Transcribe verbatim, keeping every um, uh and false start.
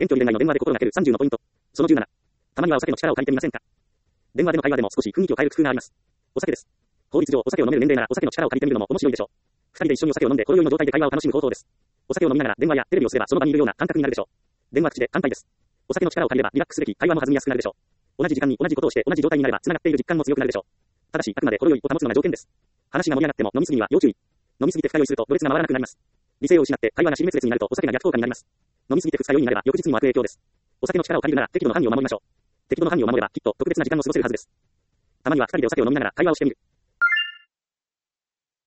遠距離恋愛の電話で心がけるさんじゅうのポイント。そのじゅうなな。たまにはお酒の力を借りてみませんか。電話での会話でも少し雰囲気を変える工夫があります。お酒です。法律上お酒を飲める年齢ならお酒の力を借りてみるのも面白いでしょう。二人で一緒にお酒を飲んでほろ酔いの状態で会話を楽しむ方法です。お酒を飲みながら電話やテレビをすればその場にいるような感覚になるでしょう。電話口で乾杯です。お酒の力を借りればリラックスでき会話も弾みやすくなるでしょう。同じ時間に同じことをして同じ状態になれば繋がっている実感も強くなるでしょう。ただしあくまでほろ酔いを保つのが条件です。話が盛り上がっても飲みすぎには要注意。飲みすぎて二日酔いするとろれつが回らなくなります。理性を失って会話が死に滅裂になるとお酒が逆効果になります。飲みすぎて二日酔いになれば翌日にも悪影響です。お酒の力を借りるなら適度の範囲を守りましょう。適度の範囲を守ればきっと特別な時間を過ごせるはずです。たまには二人でお酒を飲みながら会話をしてみる。